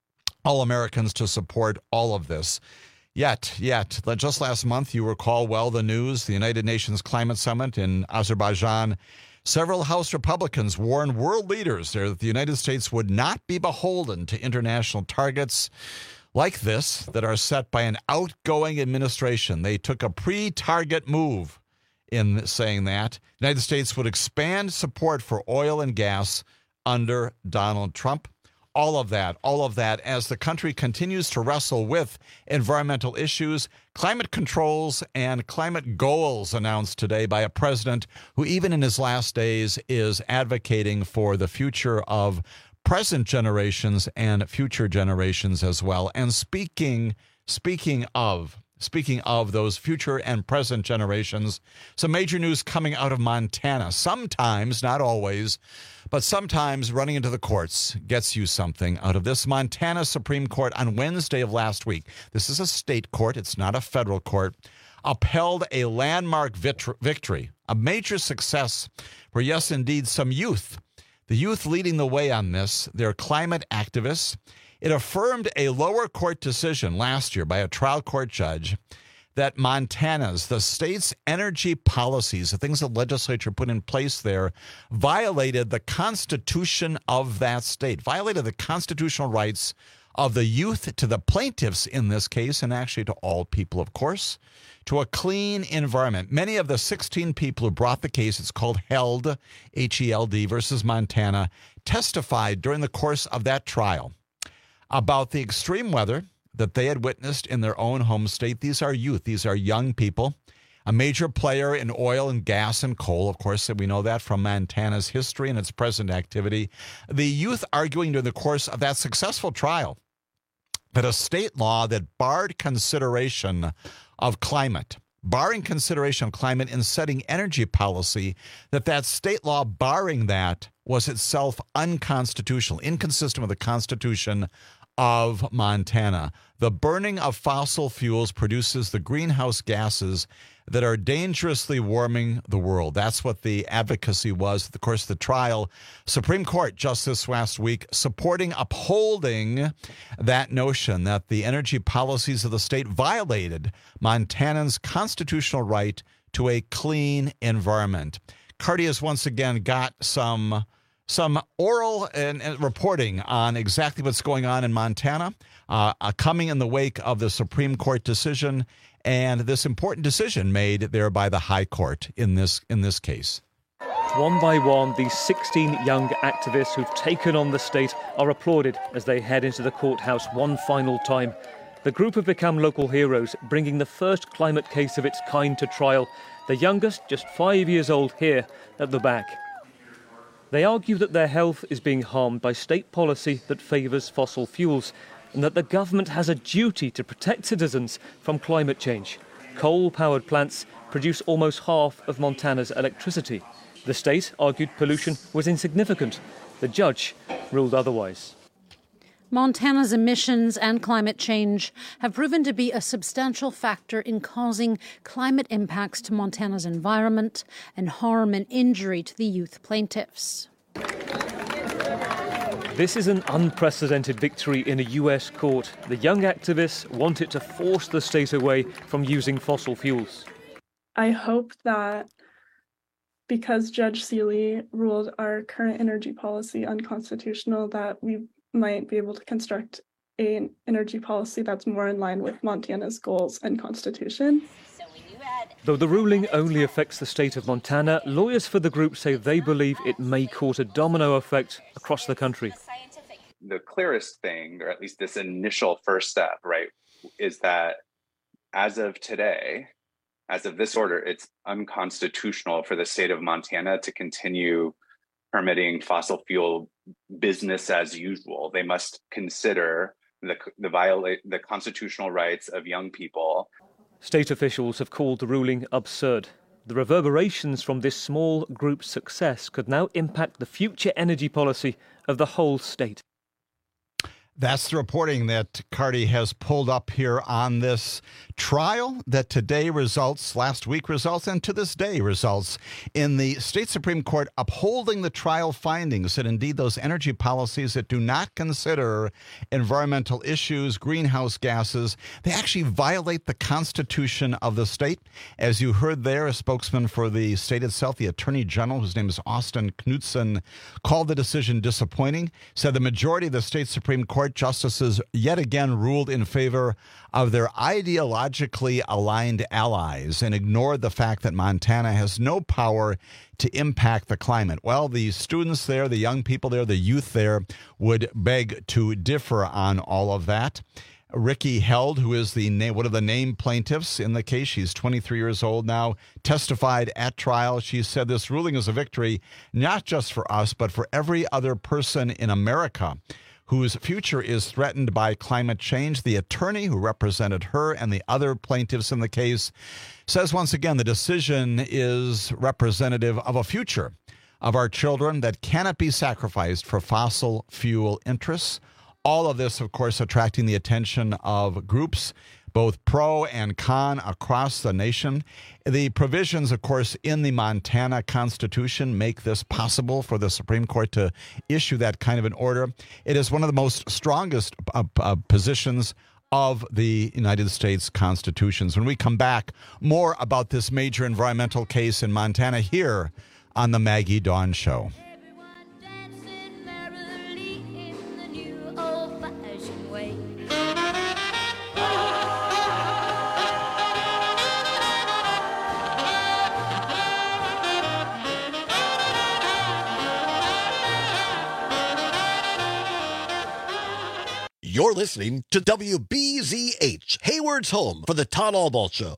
all Americans to support all of this. Yet, yet, just last month, you recall well the news, the United Nations Climate Summit in Azerbaijan. Several House Republicans warned world leaders there that the United States would not be beholden to international targets like this that are set by an outgoing administration. They took a pre-target move in saying that the United States would expand support for oil and gas under Donald Trump. All of that, all of that, as the country continues to wrestle with environmental issues, climate controls, and climate goals announced today by a president who, even in his last days, is advocating for the future of present generations and future generations as well. And speaking, speaking of Speaking of those future and present generations, some major news coming out of Montana. Sometimes, not always, but sometimes running into the courts gets you something out of this. Montana Supreme Court on Wednesday of last week, this is a state court, it's not a federal court, upheld a landmark victory, a major success for, yes, indeed, some youth. The youth leading the way on this, they're climate activists. It affirmed a lower court decision last year by a trial court judge that Montana's, the state's energy policies, the things the legislature put in place there, violated the Constitution of that state, violated the constitutional rights of the youth, to the plaintiffs in this case, and actually to all people, of course, to a clean environment. Many of the sixteen people who brought the case, it's called HELD, H E L D, versus Montana, testified during the course of that trial about the extreme weather that they had witnessed in their own home state. These are youth. These are young people. A major player in oil and gas and coal, of course, we know that from Montana's history and its present activity. The youth arguing during the course of that successful trial that a state law that barred consideration of climate, barring consideration of climate in setting energy policy, that that state law barring that was itself unconstitutional, inconsistent with the Constitution of Montana. The burning of fossil fuels produces the greenhouse gases that are dangerously warming the world. That's what the advocacy was. Of course, the trial, Supreme Court just this last week supporting, upholding that notion that the energy policies of the state violated Montanans' constitutional right to a clean environment. Cardi has once again got some Some oral and, and reporting on exactly what's going on in Montana, uh, uh, coming in the wake of the Supreme Court decision and this important decision made there by the High Court in this in this case. One by one, these sixteen young activists who've taken on the state are applauded as they head into the courthouse one final time. The group have become local heroes, bringing the first climate case of its kind to trial, the youngest just five years old here at the back. They argue that their health is being harmed by state policy that favours fossil fuels and that the government has a duty to protect citizens from climate change. Coal-powered plants produce almost half of Montana's electricity. The state argued pollution was insignificant. The judge ruled otherwise. Montana's emissions and climate change have proven to be a substantial factor in causing climate impacts to Montana's environment and harm and injury to the youth plaintiffs. This is an unprecedented victory in a U S court. The young activists wanted to force the state away from using fossil fuels. I hope that because Judge Seeley ruled our current energy policy unconstitutional, that we might be able to construct an energy policy that's more in line with Montana's goals and constitution. Though the ruling only affects the state of Montana, lawyers for the group say they believe it may cause a domino effect across the country. The clearest thing, or at least this initial first step, right, is that as of today, as of this order, it's unconstitutional for the state of Montana to continue permitting fossil fuel business as usual. They must consider the the violate the constitutional rights of young people. State officials have called the ruling absurd. The reverberations from this small group's success could now impact the future energy policy of the whole state. That's the reporting that Cardi has pulled up here on this trial that today results, last week results, and to this day results in the state Supreme Court upholding the trial findings that indeed those energy policies that do not consider environmental issues, greenhouse gases, they actually violate the Constitution of the state. As you heard there, a spokesman for the state itself, the Attorney General, whose name is Austin Knudsen, called the decision disappointing, said the majority of the state Supreme Court justices yet again ruled in favor of their ideologically aligned allies and ignored the fact that Montana has no power to impact the climate. Well, the students there, the young people there, the youth there would beg to differ on all of that. Ricky Held, who is the name, one of the named plaintiffs in the case, she's twenty-three years old now, testified at trial. She said this ruling is a victory not just for us, but for every other person in America whose future is threatened by climate change. The attorney who represented her and the other plaintiffs in the case says once again the decision is representative of a future of our children that cannot be sacrificed for fossil fuel interests. All of this, of course, attracting the attention of groups, both pro and con, across the nation. The provisions, of course, in the Montana Constitution make this possible for the Supreme Court to issue that kind of an order. It is one of the most strongest uh, uh, positions of the United States Constitution. When we come back, more about this major environmental case in Montana here on the Maggie Dawn Show. You're listening to W B Z H, Hayward's home for the Todd Albaugh Show.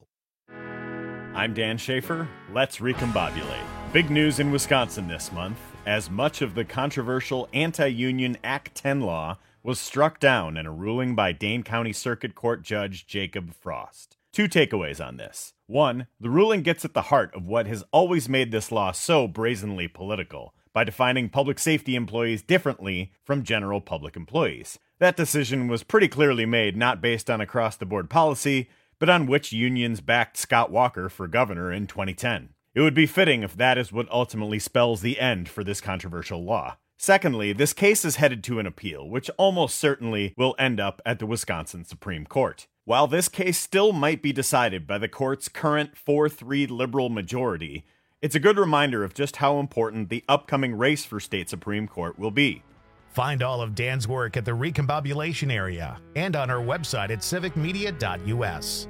I'm Dan Schaefer. Let's recombobulate. Big news in Wisconsin this month, as much of the controversial anti-union Act ten law was struck down in a ruling by Dane County Circuit Court Judge Jacob Frost. Two takeaways on this. One, the ruling gets at the heart of what has always made this law so brazenly political, by defining public safety employees differently from general public employees. That decision was pretty clearly made not based on across-the-board policy, but on which unions backed Scott Walker for governor in twenty ten. It would be fitting if that is what ultimately spells the end for this controversial law. Secondly, this case is headed to an appeal, which almost certainly will end up at the Wisconsin Supreme Court. While this case still might be decided by the court's current four three liberal majority, it's a good reminder of just how important the upcoming race for state Supreme Court will be. Find all of Dan's work at the Recombobulation area and on our website at civic media dot u s.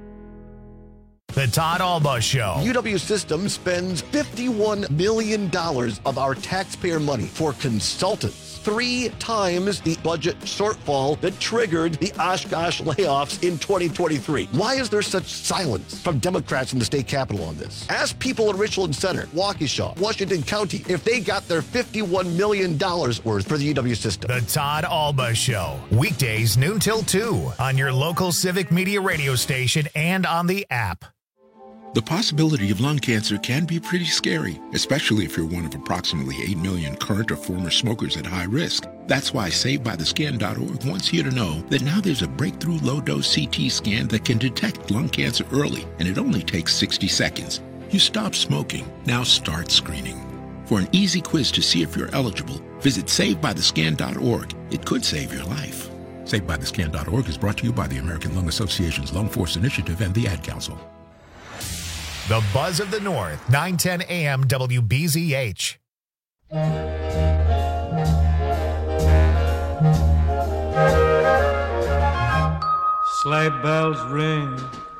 The Todd Albaugh Show. U W Systems spends fifty-one million dollars of our taxpayer money for consultants, three times the budget shortfall that triggered the Oshkosh layoffs in twenty twenty-three. Why is there such silence from Democrats in the state capitol on this? Ask people in Richland Center, Waukesha, Washington County if they got their fifty-one million dollars worth for the U W system. The Todd Albaugh Show. Weekdays noon till two on your local Civic Media radio station and on the app. The possibility of lung cancer can be pretty scary, especially if you're one of approximately eight million current or former smokers at high risk. That's why Saved By The Scan dot org wants you to know that now there's a breakthrough low-dose C T scan that can detect lung cancer early, and it only takes sixty seconds. You stop smoking, now start screening. For an easy quiz to see if you're eligible, visit Saved By The Scan dot org. It could save your life. Saved By The Scan dot org is brought to you by the American Lung Association's Lung Force Initiative and the Ad Council. The Buzz of the North, nine ten a m W B Z H. Sleigh bells ring,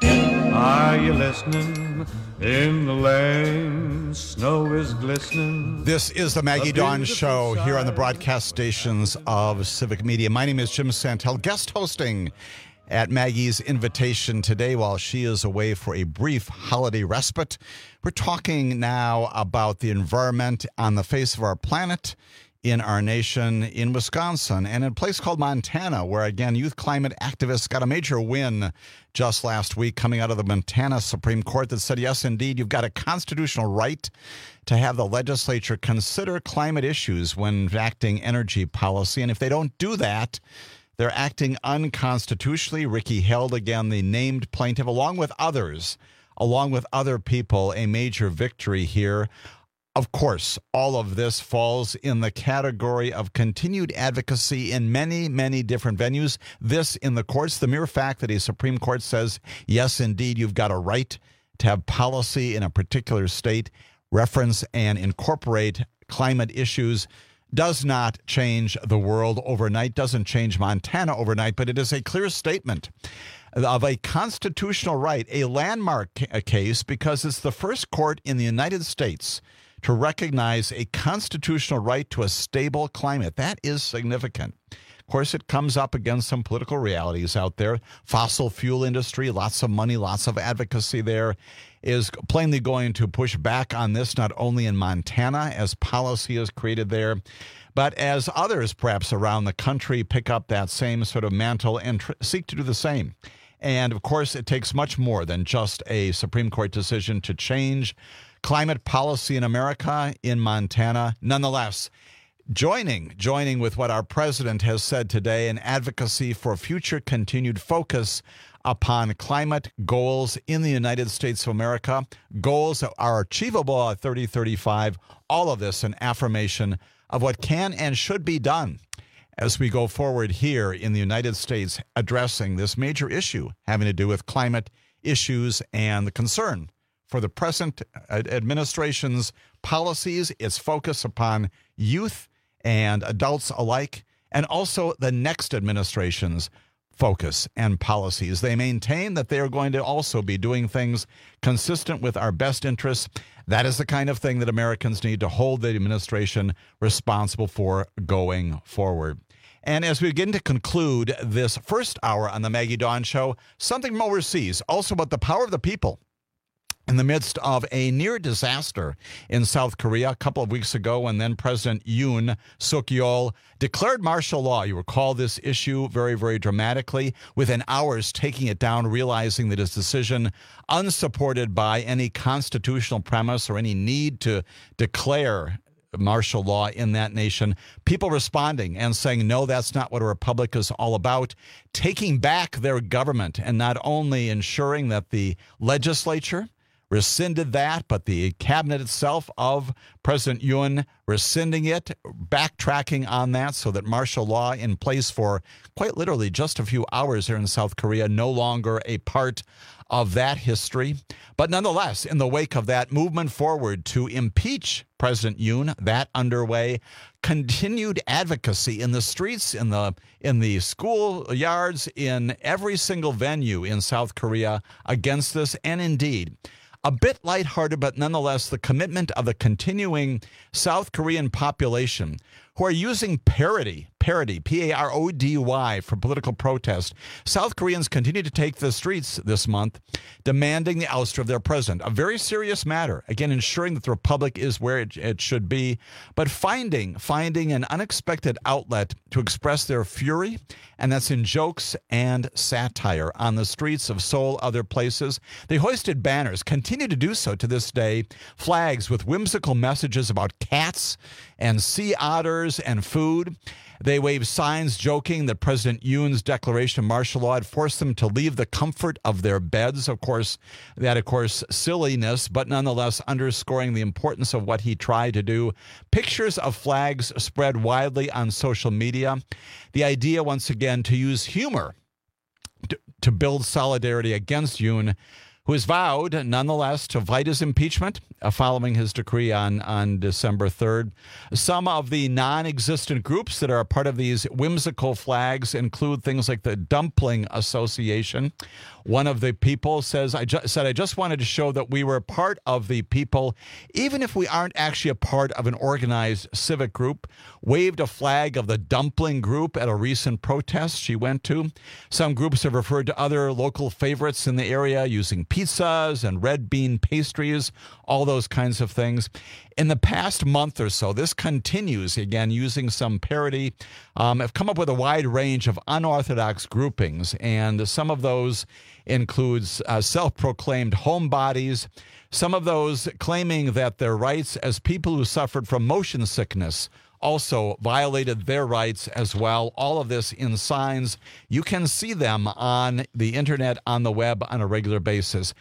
are you listening? In the lane, snow is glistening. This is the Maggie Dawn Show here on the broadcast stations of Civic Media. My name is Jim Santel, guest hosting at Maggie's invitation today while she is away for a brief holiday respite. We're talking now about the environment on the face of our planet, in our nation, in Wisconsin, and in a place called Montana, where, again, youth climate activists got a major win just last week coming out of the Montana Supreme Court that said, yes, indeed, you've got a constitutional right to have the legislature consider climate issues when enacting energy policy. And if they don't do that, they're acting unconstitutionally. Ricky Held, again, the named plaintiff, along with others, along with other people, a major victory here. Of course, all of this falls in the category of continued advocacy in many, many different venues. This in the courts, the mere fact that a Supreme Court says, yes, indeed, you've got a right to have policy in a particular state, reference and incorporate climate issues, does not change the world overnight, doesn't change Montana overnight, but it is a clear statement of a constitutional right, a landmark case, because it's the first court in the United States to recognize a constitutional right to a stable climate. That is significant. Of course, it comes up against some political realities out there. Fossil fuel industry, lots of money, lots of advocacy there, is plainly going to push back on this, not only in Montana as policy is created there, but as others perhaps around the country pick up that same sort of mantle and tr- seek to do the same. And of course, it takes much more than just a Supreme Court decision to change climate policy in America, in Montana. Nonetheless, joining, joining with what our president has said today, an advocacy for future continued focus upon climate goals in the United States of America, goals that are achievable at thirty thirty-five, all of this an affirmation of what can and should be done. as we go forward here in the United States addressing this major issue having to do with climate issues and the concern for the present administration's policies, its focus upon youth and adults alike, and also the next administration's focus and policies. They maintain that they are going to also be doing things consistent with our best interests. That is the kind of thing that Americans need to hold the administration responsible for going forward. And as we begin to conclude this first hour on the Maggie Dawn Show, something from overseas, also about the power of the people. In the midst of a near disaster in South Korea a couple of weeks ago, when then President Yoon Suk-yeol declared martial law. You recall this issue very, very dramatically, within hours taking it down, realizing that his decision, unsupported by any constitutional premise or any need to declare martial law in that nation, people responding and saying, no, that's not what a republic is all about, taking back their government and not only ensuring that the legislature rescinded that, but the cabinet itself of President Yoon rescinding it, backtracking on that so that martial law in place for quite literally just a few hours here in South Korea, no longer a part of that history. But nonetheless, in the wake of that movement forward to impeach President Yoon, that underway, continued advocacy in the streets, in the in the school yards, in every single venue in South Korea against this, and indeed, a bit lighthearted, but nonetheless, the commitment of the continuing South Korean population who are using parody, parody, P A R O D Y, for political protest. South Koreans continue to take the streets this month, demanding the ouster of their president. A very serious matter. Again, ensuring that the republic is where it, it should be, but finding, finding an unexpected outlet to express their fury, and that's in jokes and satire on the streets of Seoul, other places. They hoisted banners, continue to do so to this day, flags with whimsical messages about cats and sea otters and food. They waved signs joking that President Yoon's declaration of martial law had forced them to leave the comfort of their beds. Of course, that, of course, silliness, but nonetheless underscoring the importance of what he tried to do. Pictures of flags spread widely on social media. The idea, once again, to use humor to, to build solidarity against Yoon, who has vowed, nonetheless, to fight his impeachment uh, following his decree on, on December third. Some of the non-existent groups that are a part of these whimsical flags include things like the Dumpling Association. One of the people says, I ju- said, I just wanted to show that we were part of the people, even if we aren't actually a part of an organized civic group. Waved a flag of the Dumpling Group at a recent protest she went to. Some groups have referred to other local favorites in the area using pizzas and red bean pastries, all those kinds of things. In the past month or so, this continues, again, using some parody. Um, have come up with a wide range of unorthodox groupings, and some of those includes uh, self-proclaimed homebodies, some of those claiming that their rights as people who suffered from motion sickness also violated their rights as well. All of this in signs. You can see them on the internet, on the web, on a regular basis.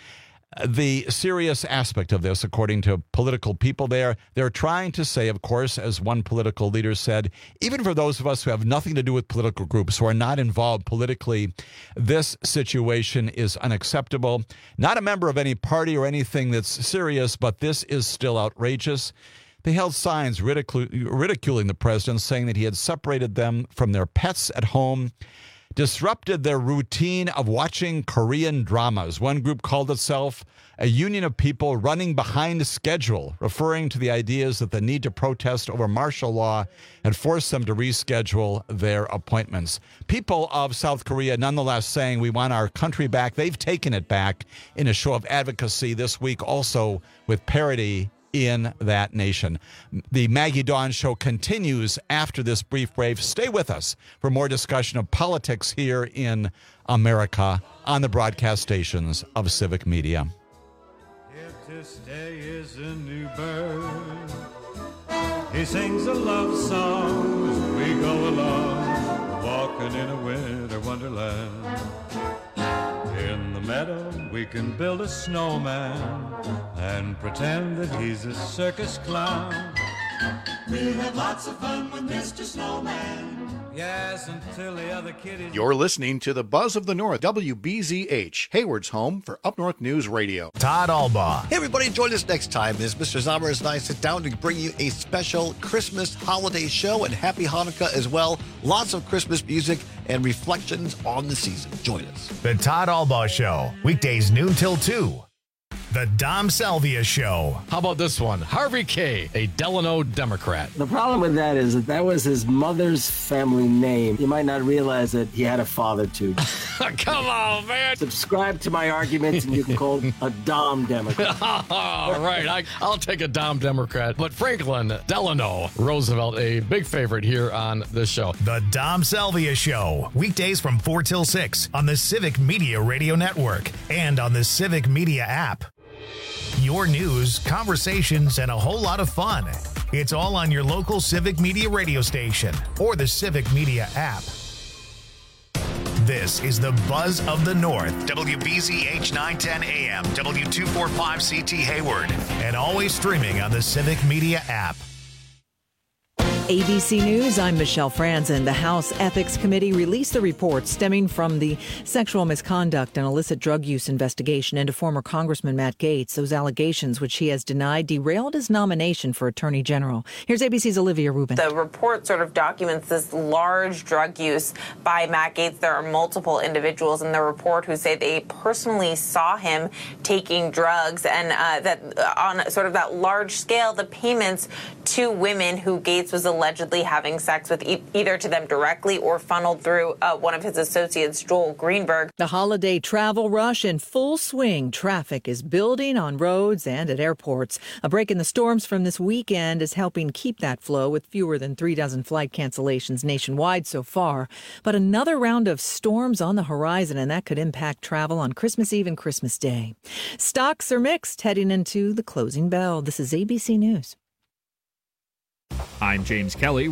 The serious aspect of this, according to political people there, they're trying to say, of course, as one political leader said, even for those of us who have nothing to do with political groups, who are not involved politically, this situation is unacceptable. Not a member of any party or anything that's serious, but this is still outrageous. They held signs ridicu- ridiculing the president, saying that he had separated them from their pets at home, disrupted their routine of watching Korean dramas. One group called itself a union of people running behind schedule, referring to the ideas that the need to protest over martial law had forced them to reschedule their appointments. People of South Korea nonetheless saying we want our country back. They've taken it back in a show of advocacy this week, also with parody in that nation. The Maggie Dawn Show continues after this brief break. Stay with us for more discussion of politics here in America on the broadcast stations of Civic Media. Here to stay is a new bird. He sings a love song as we go along, walking in a winter wonderland. In the meadow we can build a snowman and pretend that he's a circus clown. We'll have lots of fun with Mister Snowman Yes, until the other kiddies. You're listening to the Buzz of the North, W B Z H, Hayward's home for Up North News Radio. Todd Albaugh. Hey, everybody, join us next time as Mister Zommers and I sit down to bring you a special Christmas holiday show, and Happy Hanukkah as well. Lots of Christmas music and reflections on the season. Join us. The Todd Albaugh Show, weekdays noon till two. The Dom Salvia Show. How about this one? Harvey K., a Delano Democrat. The problem with that is that that was his mother's family name. You might not realize that he had a father, too. Come on, man. Subscribe to my arguments and you can call a Dom Democrat. All right, I, I'll take a Dom Democrat. But Franklin Delano Roosevelt, a big favorite here on this show. The Dom Salvia Show, weekdays from four till six on the Civic Media Radio Network and on the Civic Media app. Your news, conversations, and a whole lot of fun. It's all on your local Civic Media radio station or the Civic Media app. This is the Buzz of the North, W B Z H nine ten A M, W two forty-five C T Hayward, and always streaming on the Civic Media app. A B C News, I'm Michelle Franzen. The House Ethics Committee released the report stemming from the sexual misconduct and illicit drug use investigation into former Congressman Matt Gaetz. Those allegations, which he has denied, derailed his nomination for Attorney General. Here's A B C's Olivia Rubin. The report sort of documents this large drug use by Matt Gaetz. There are multiple individuals in the report who say they personally saw him taking drugs, and uh, that on sort of that large scale, the payments to women who Gaetz was allegedly having sex with, e- either to them directly or funneled through uh, one of his associates, Joel Greenberg. The holiday travel rush in full swing. Traffic is building on roads and at airports. A break in the storms from this weekend is helping keep that flow, with fewer than three dozen flight cancellations nationwide so far. But another round of storms on the horizon, and that could impact travel on Christmas Eve and Christmas Day. Stocks are mixed heading into the closing bell. This is A B C News. I'm James Kelly.